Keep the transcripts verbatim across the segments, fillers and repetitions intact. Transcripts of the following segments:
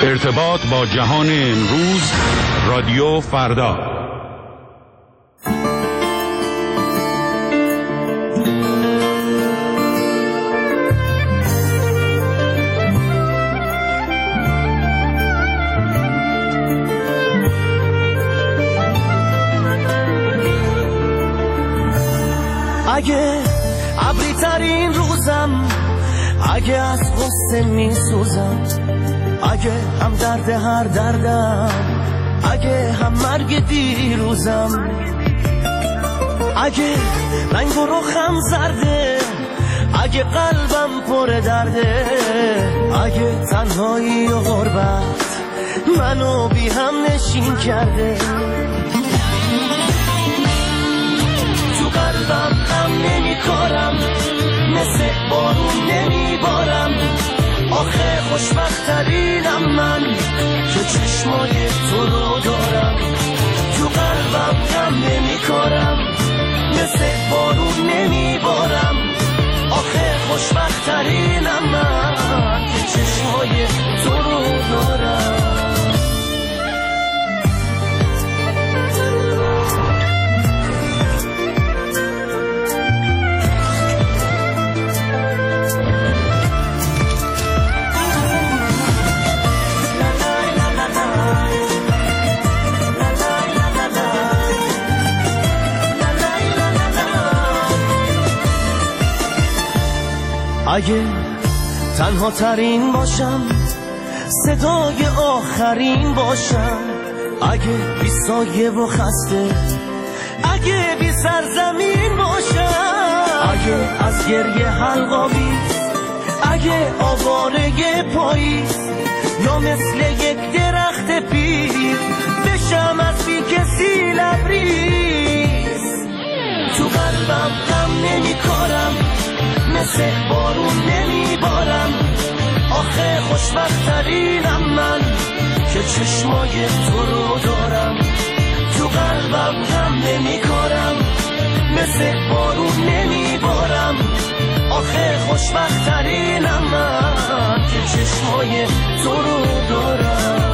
ارتباط با جهان امروز، رادیو فردا. اگه ابری ترین روزم، اگه از غصه می سوزم، اگه هم درد هر دردم، اگه هم مرگ دیروزم، اگه رنگ و رخم زرده، اگه قلبم پر درده، اگه تنهایی و غربت منو بی هم نشین کرده، تو قلبم هم نمی کارم، مثل بارون نمی بارم، آخه خوشبخت ترینم من که چشمای تو رو دارم، تو قلبم هم نمی کارم، مثل بارون نمی بارم، آخه خوشبخت ترینم من که چشمای تو رو دارم. اگه تنها ترین باشم، صدای آخرین باشم، اگه بی سایه و خسته، اگه بی سرزمین باشم، اگه از گریه حلقاویز، اگه آواره پاییز، یا مثل یک درخت پیر بشم از بی کسی لبریز، تو قلبم غم نمی کارم، مثل بارون نمی بارم، آخه خوشبخت ترینم من که چشمای تو رو دارم، تو قلبم هم نمی کارم، مثل بارون نمی بارم، آخه خوشبخت ترینم من که چشمای تو رو دارم.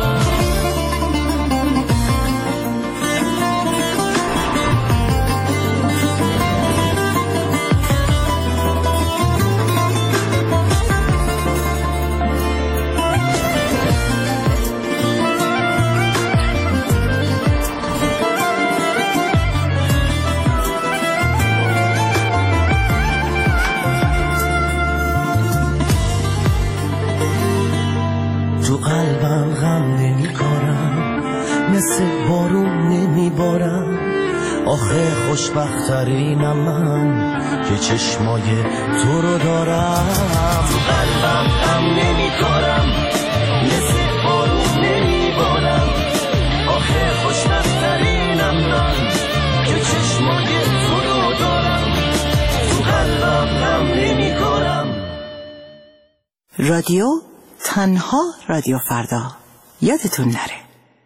قلبم غم نمی کارم، مثل بارون نمی بارم، آخه خوشبخت ترینم من که چشمای تو رو دارم، تو قلبم غم نمی کارم، مثل بارون نمی بارم، آخه خوشبخت ترینم من که چشمای تو رو دارم، تو قلبم غم نمی کارم. رادیو تنها رادیو فردا، یادتون نره.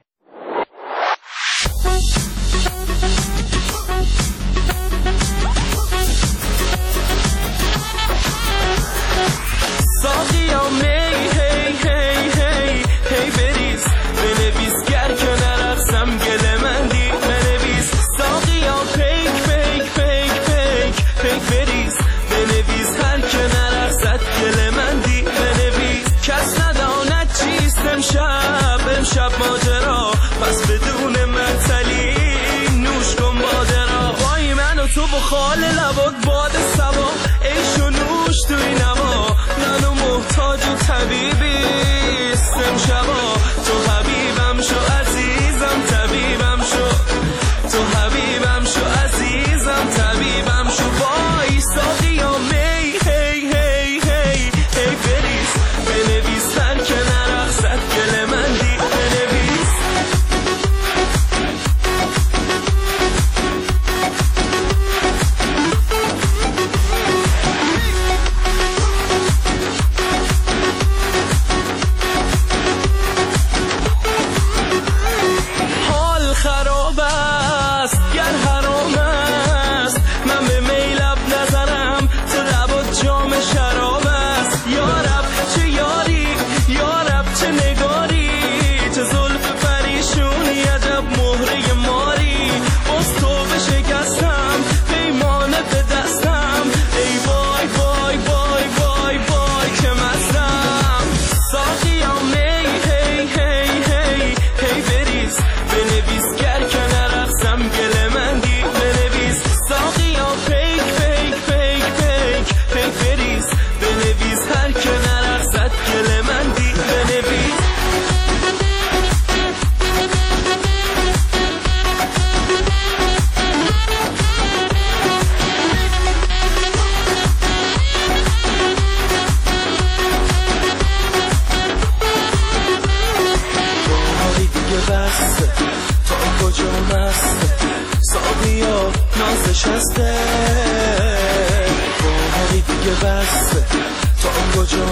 ساقیا می هی هی هی هی بریز، بنویس گر که نرقصم گل من دی بنویس، ساقیا پیک پیک پیک پیک پیک بریز، بنویس هر که نرقصد گل من دی بنویس، کس نداند چیست امشب امشب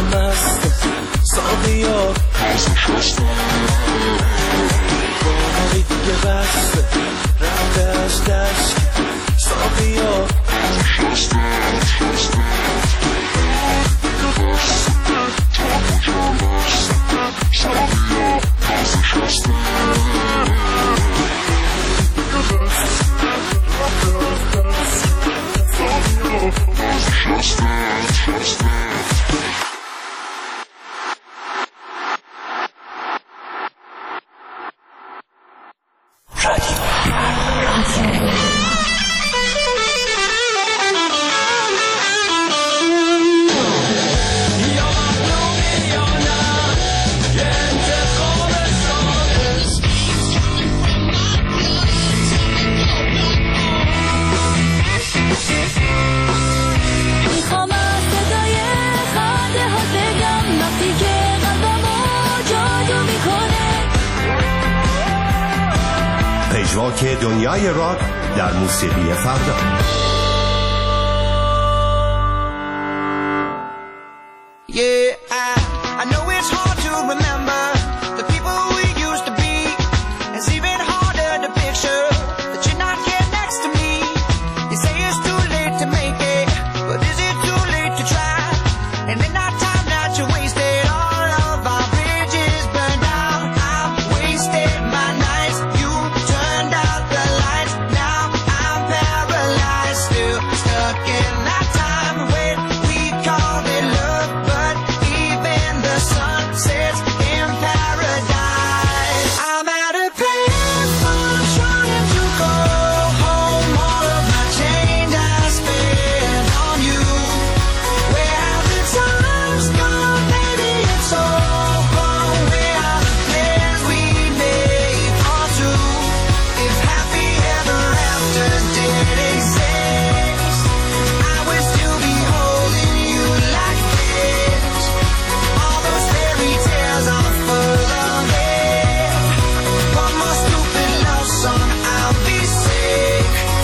مست ساقیا باری دیگه بست رفته از دست ساقیا که دنیای راک در موسیقی فردا. Yeah, I, I know it's hard to remember the people we used to be. It's even harder to picture that you're not here next to me. You say it's too late to make it, but is it too late to try? And in that time that you wasted, all of our bridges burned out. I've wasted my nights, you turned out the lights. Now I'm paralyzed, still stuck in that time when we called it love. But even the sun sets in paradise. I'm at a payphone trying to go home. All of my change I spent on you. Where have the times gone? Maybe it's all wrong. Where are the plans we made for two? If happy ever after did exist, I would still be holding you like this. All those fairy tales are full of it. One more stupid love song, I'll be sick.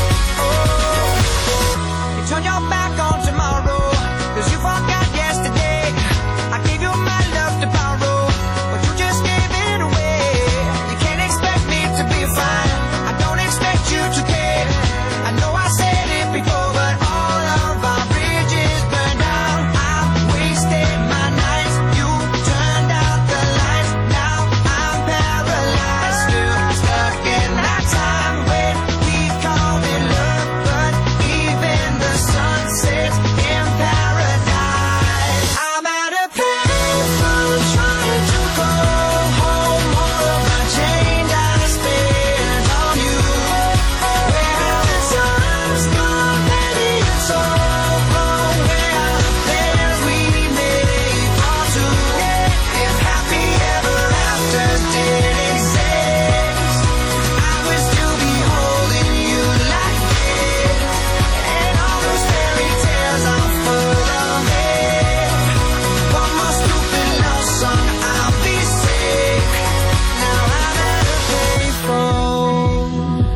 Oh, you turn your back on tomorrow, 'cause you forgot yesterday. I gave you my love to borrow, but you just gave it away. You can't expect me to be fine, I don't expect you to care. I know I said it before, but all of our bridges burned down. I've wasted my nights, you turned out the lights. Now I'm paralyzed, still stuck in that time when we called it love. But even the sun sets in paradise. I'm at a payphone trying to go home. All of my change I spent on you. Where have the times gone? Maybe it's all wrong. Where are the plans we made for two? If happy ever after did exist, I would still be holding you like this. And all those fairy tales are full of it. One more stupid love song, I'll be sick. Now I'm at a payphone.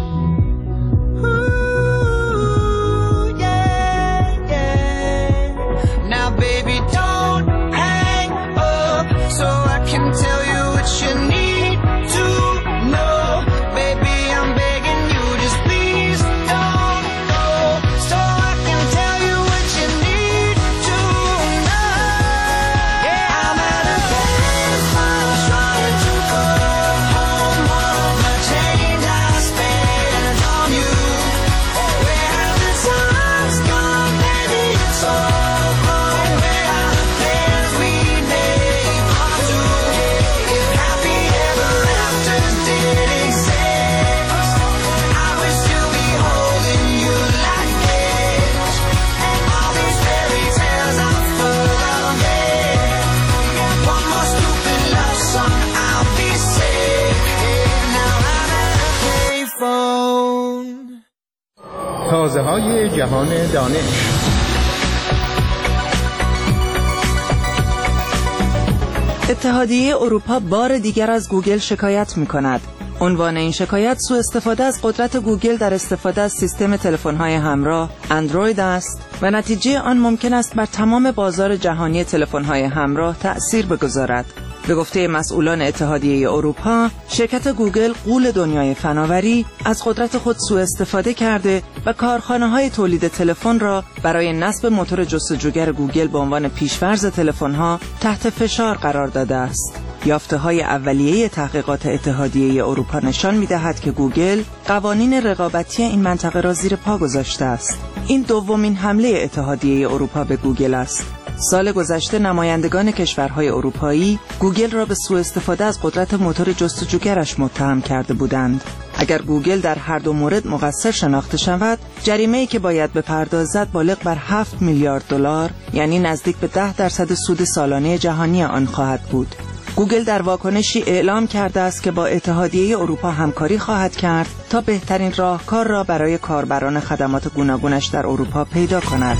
Ooh, yeah, yeah. Now baby, don't hang up so I can tell you what you need to know. Baby, I'm begging you, just please don't go, so I can tell you what you need to know. Yeah, I'm at a payphone trying to go home. All of my change I spent on you. Where have the times gone? Maybe it's all wrong. Where are the plans we made for two? If happy ever after did exist, I would still be holding you like this. And all these fairy tales are full of it. One more stupid love song, I'll be sick. Now I'm at a payphone. تازه های جهان دانش. اتحادیه اروپا بار دیگر از گوگل شکایت می کند. عنوان این شکایت سوء استفاده از قدرت گوگل در استفاده از سیستم تلفن‌های همراه اندروید است و نتیجه آن ممکن است بر تمام بازار جهانی تلفن‌های همراه تأثیر بگذارد. به گفته مسئولان اتحادیه اروپا، شرکت گوگل غول دنیای فناوری از قدرت خود سوء استفاده کرده و کارخانه‌های تولید تلفن را برای نصب موتور جستجوگر گوگل به عنوان پیش‌فرض تلفن‌ها تحت فشار قرار داده است. یافته‌های اولیه تحقیقات اتحادیه اروپا نشان می‌دهد که گوگل قوانین رقابتی این منطقه را زیر پا گذاشته است. این دومین حمله اتحادیه اروپا به گوگل است. سال گذشته نمایندگان کشورهای اروپایی گوگل را به سوء استفاده از قدرت موتور جستجوگرش متهم کرده بودند. اگر گوگل در هر دو مورد مقصر شناخته شود، جریمه‌ای که باید بپردازد بالغ بر هفت میلیارد دلار، یعنی نزدیک به ده درصد سود سالانه جهانی آن خواهد بود. گوگل در واکنشی اعلام کرده است که با اتحادیه اروپا همکاری خواهد کرد تا بهترین راهکار را برای کاربران خدمات گوناگونش در اروپا پیدا کند.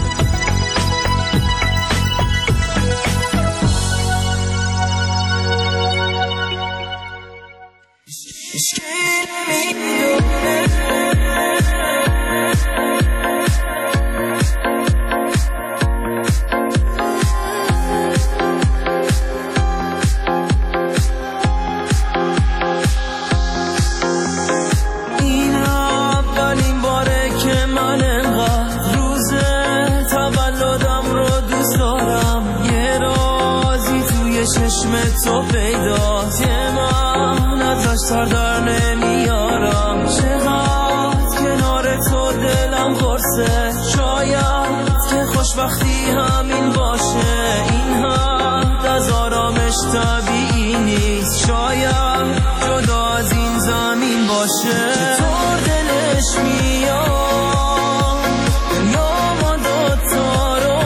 تو پیداست که من ازش سر در نمیارم، چقدر کنار تو دلم قرصه، شاید که خوشبختی همین باشه، این حد از آرامش طبیعی نیست، شاید جدا از این زمین باشه. چطور دلش میاد دنیا ما دوتا رو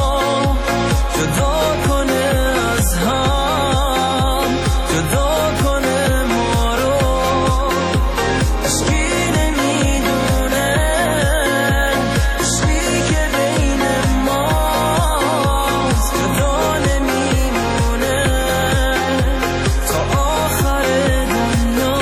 جدا کنه از هم، جدا کنه ما رو، عشقی نمیدونه عشقی که بین ماست، جدا نمیمونه تا آخر دنیا.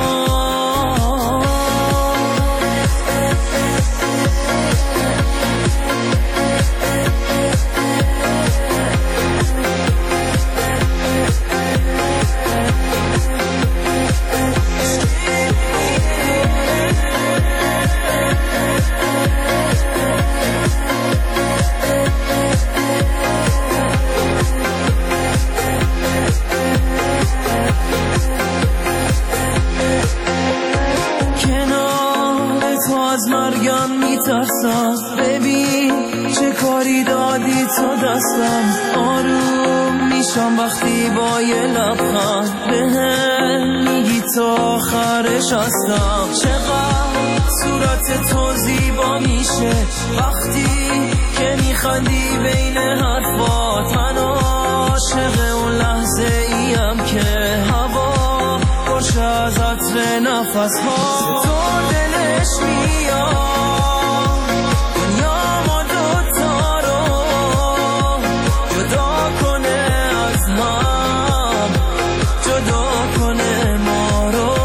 کنار تو از مرگم میترسم، ببین چه کاری دادی تو دستم، آروم میشم وقتی با یه لبخند بهم میگی تا آخرش هستم، چقدر صورت تو زیبا میشه وقتی که میخندی بین حرفات، من عاشق اون لحظه ایم که هوا باشه از عطر نفس ها. تو دلش میاد دنیا ما دوتا رو جدا کنه از هم، جدا کنه ما رو،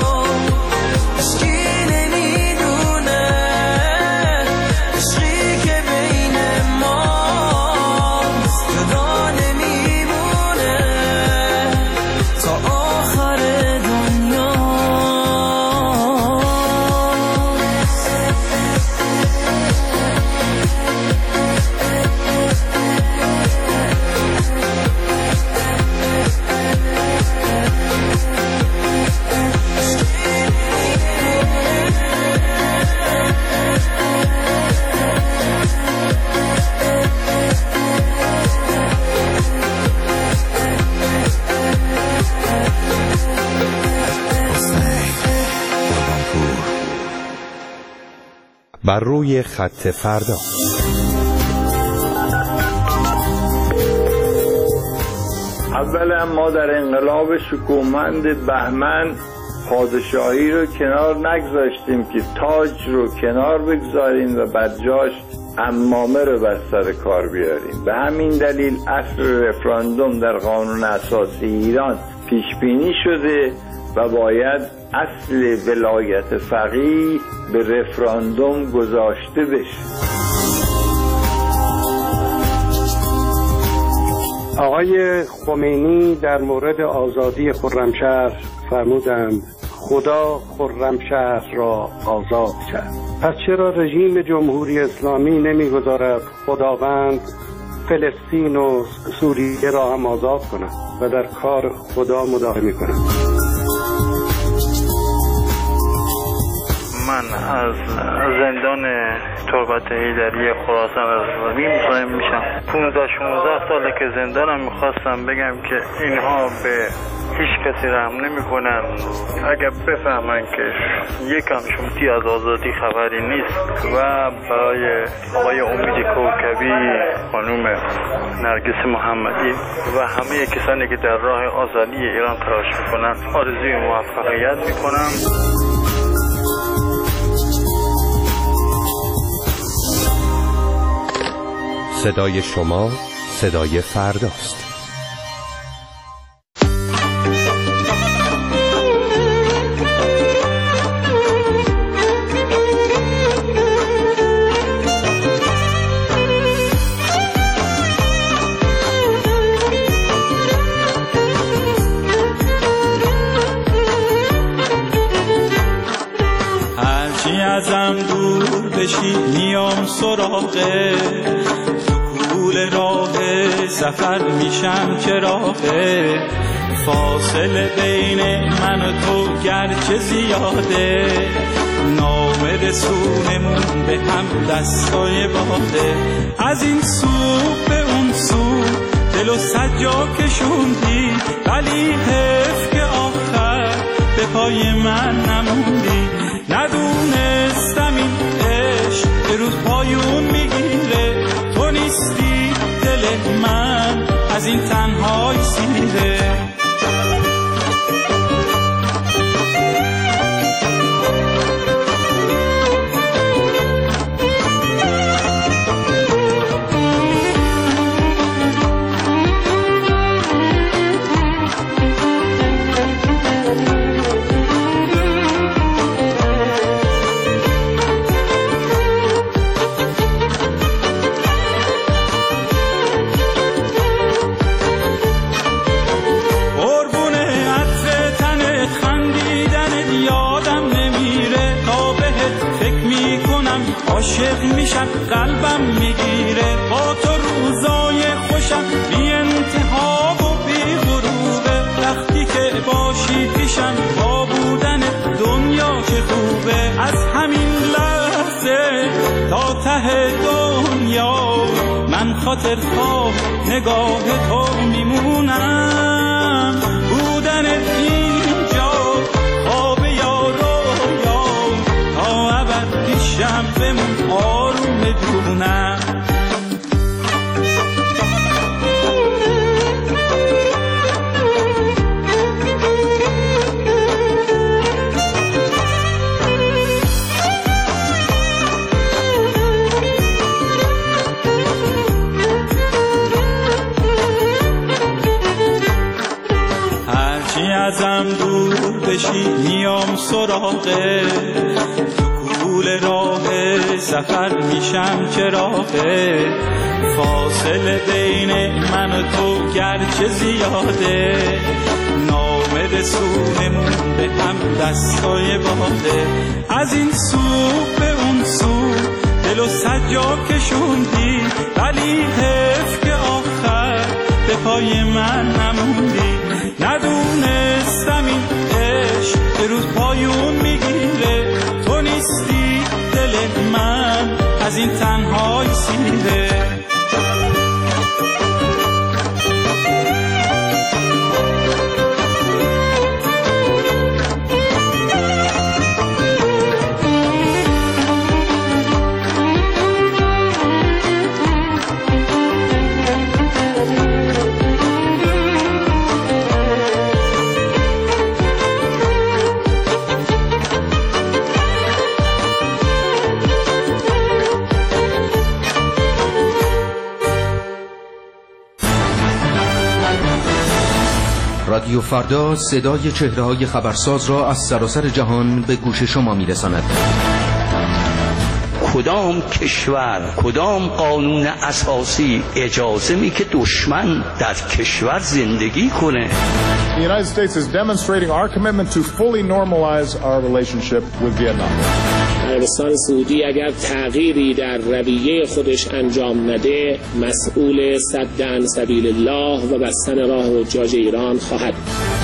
عشقی نمیدونه عشقی که بین ماست، جدا نمیمونه تا آخر دنیا. بر روی خط فردا. اولا ما در انقلاب شکوهمند بهمن پادشاهی رو کنار نگذاشتیم که تاج رو کنار بگذاریم و بعد جاش عمامه رو بر سر کار بیاریم. به همین دلیل اصل رفراندوم در قانون اساسی ایران پیش بینی شده و باید اصل ولایت فقیه به رفراندوم گذاشته بشه. آقای خمینی در مورد آزادی خرمشهر فرمودند خدا خرمشهر را آزاد کرد. پس چرا رژیم جمهوری اسلامی نمیگذارد خداوند فلسطین و سوریه را هم آزاد کند و در کار خدا مداخله کند؟ من از زندان تربت حیدری خراسان رضوی مزاحم میشم. پونزده شانزده ساله که زندانم. میخواستم بگم که اینها به هیچ کسی رحم نمی کنن. اگر بفهمن که یکم شمتی از آزادی خبری نیست و برای آقای امید کوکبی، خانوم نرگس محمدی و همه کسانی که در راه آزادی ایران تلاش میکنن آرزوی موفقیت میکنم. صدای شما صدای فرداست. هرچی ازم دور بشی میام سراغه، طول راه سفر میشم چراغه، فاصله بین من و تو گرچه زیاده، نام رسونمون به هم دستای باده، از این سو به اون سو دل و سجا کشوندی، ولی حیف که آخر به پای من نموندی، ندونستم این عشق به روز پایون میگیره، تو نیستی دل من از این تنهای سیره. عاشق میشم قلبم میگیره، با تو روزای خوشم بی انتها و بی غروبه، وقتی که باشی پیشم با بودن دنیا چه خوبه، از همین لحظه تا ته دنیا من خاطر خواه نگاه تو میمونم، بودن اینجا خواب یا رویا تا ابد پیشم بمون آروم بدونم. هرچی ازم دور بشی میام سراغه، طول راه سفر میشم چراغه، فاصله بین من و تو گرچه زیاده، نام رسونمون به هم دستای باده، از این سو به اون سو دل و سجا کشوندی، ولی حیف که آخر به پای من نموندی، ندونستم این عشق به روز پایون میگیره، تو نیستی دل من از این تنهای سیره. رادیو فردا صدای چهره‌های خبرساز را از سراسر جهان به گوش شما می‌رساند. کدام کشور، کدام قانون اساسی اجازه می که دشمن در کشور زندگی کنه؟ The United States is demonstrating our commitment to fully normalize our relationship with Vietnam. عربستان سعودی اگر تغییری در رویه خودش انجام نده، مسئول سد عن سبیل الله و بستن راه حجاج ایران خواهد.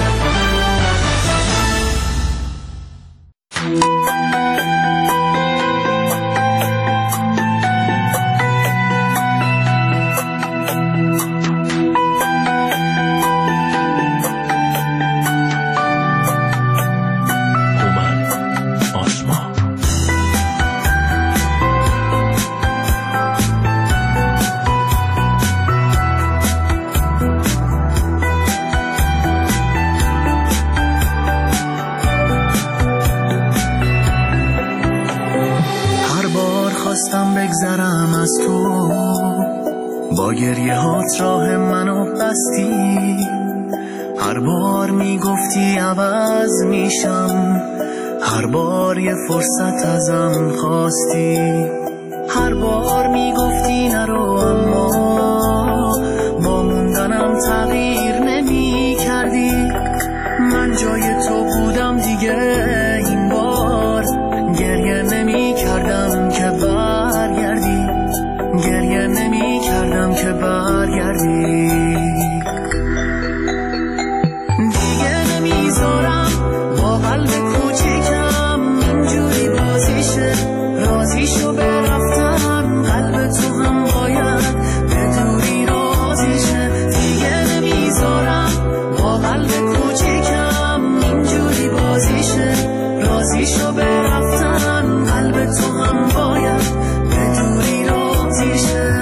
با گریه هات راه منو بستی، هر بار میگفتی عوض میشم، هر بار یه فرصت ازم خواستی، هر بار میگفتی نرو اما با موندنم تغییر نمی کردی. من جای تو بودم دیگه این بار گریه نمی کردم که برگردی، گریه نمی کردم که برگردی. دیگه نمیذارم با قلب کوچیکم اینجوری بازیشه، رازیشو برفتم قلب تو هم باید به دوری رازیشه. دیگه نمیذارم با قلب کوچیکم اینجوری بازیشه، رازیشو برفتم قلب تو هم باید به دوری رازیشه.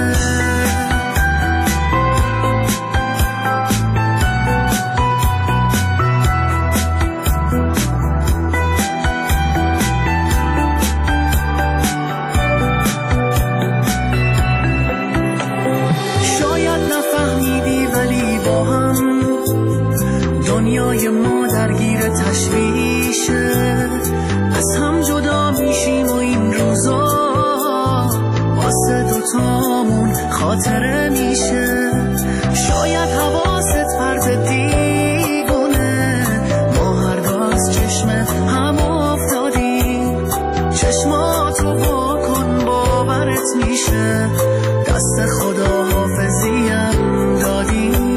دنیای ما درگیر تشویشه، از هم جدا میشیم و این روزا واسه دوتامون خاطره میشه. شاید حواست پرت دیگونه، ما هر دو از چشم هم افتادیم، چشماتو واکن باورت میشه، دست خدا حافظیم دادیم.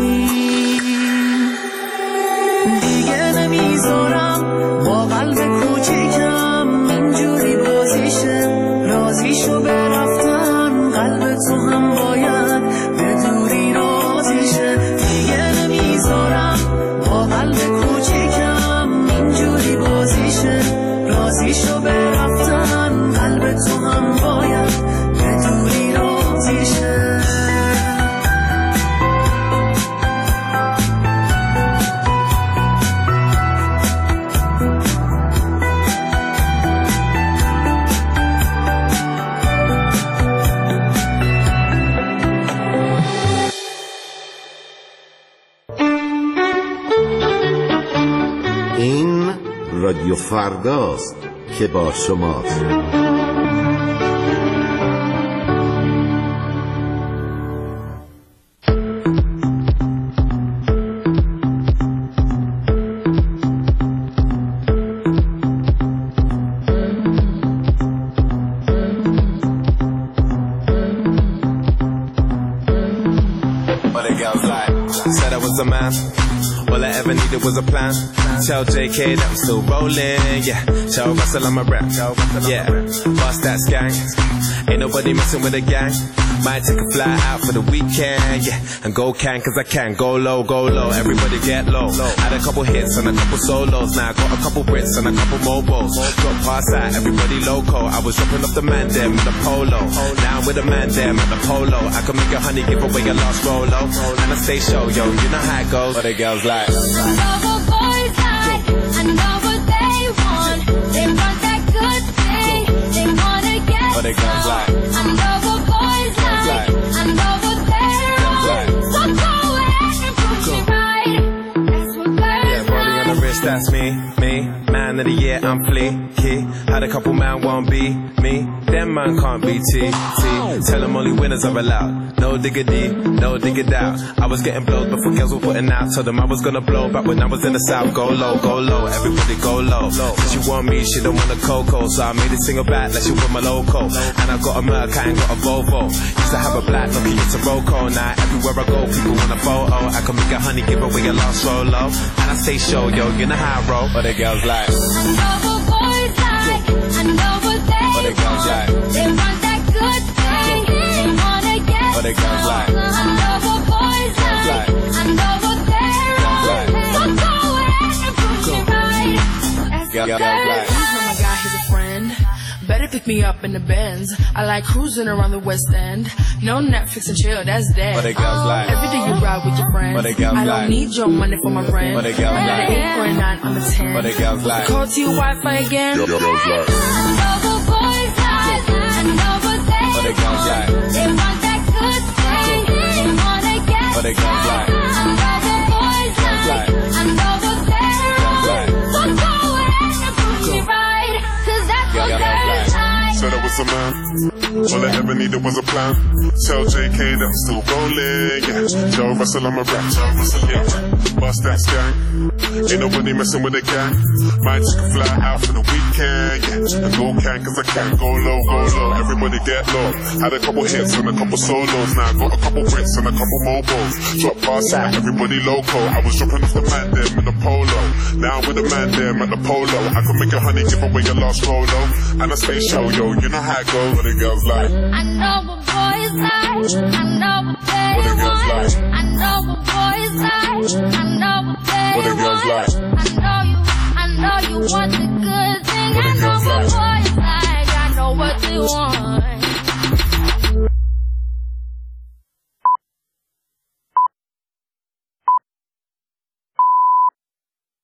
دیگه نمیذارم با قلب کوچیکم اینجوری بازیشه، رازیشو برفتن قلب تو هم باید به دوری رازیشه. دیگه نمیذارم با قلب کوچیکم اینجوری بازیشه، رازیشو برفتن قلب تو هم باید به دوری رازیشه. رادیو فرداست که با شماست. Said I was a man, all I ever needed was a plan. Tell J K that I'm still rolling, yeah. Tell Russell I'm a rap, yeah. Bust that gang, ain't nobody messing with a gang. Might take a fly out for the weekend, yeah. And go can, cause I can. Go low, go low, everybody get low. Had a couple hits and a couple solos. Now I got a couple Brits and a couple mobiles. Drop past that, everybody loco. I was dropping off the man them with a polo. Now I'm with a man them at the polo. I can make a honey give away your last rolo. And I stay show, yo, you know how it goes. What the girls like? I know what boys like, I know what they want. They want that good thing, they wanna get What the girls like? I know what boys like, I know what they're on. So go ahead and prove me right. That's what we're that's me, me. Man of the year, I'm fleeky. Had a couple man won't be me. Them man can't be T, T. Tell them only winners are allowed. No diggity, no diggity out. I was getting blowed before girls were putting out. Told them I was gonna blow back when I was in the south. Go low, go low, everybody go low. She want me, she don't want a cocoa. So I made a single back like she want my loco. And I got a Merc, I ain't got a Volvo. Used to have a black, looking into Roco. Now everywhere I go, people want a photo. I can make a honey, give away a lost solo. And I stay show, yo, you know how I roll. But the girls like, I know what boys like, I know what they but the girls like, they want that good thing, they wanna get but the girls like, I know what boys like, I know what they're on, so go ahead and push it right. girls like. He's not my guy, he's a friend. Better pick me up in the Benz. I like cruising around the West End. No Netflix and chill, that's dead. But the girls like, every day you ride with your friends. but the girls I don't like, need your money for my rent. but the girls I like, got an eight point nine on the ten. but the girls like, Call to your Wi-Fi again. girls like, I know what boys like, I know what they but the girls like, they want that good thing, they wanna get but the girls like, I know what boys like, I know what they're on, so go ahead and push it right, 'cause that's what they're like. Said I was a man, all I ever needed was a plan. Tell J K that I'm still rolling, yeah. Joe Russell, I'm a rap, Joe Russell, yeah. Bust that gang, ain't nobody messing with the gang. Might just fly out for the weekend, yeah. And go can, cause I can go low, go low. Everybody get low. Had a couple hits and a couple solos. Now I got a couple bricks and a couple mobiles. Drop past that, everybody loco. I was dropping off the man them in the polo. Now I'm with the man them at the polo. I could make a honey, give away your last rolo. And I stay show, yo, you know how it goes. What the girls like, I know what boys like, I know what they what the girls want. like, I know what boys like, I know what they what the girls want. like, I know you, I know you want the good thing. What the I know girls what like. boys like, I know what they want.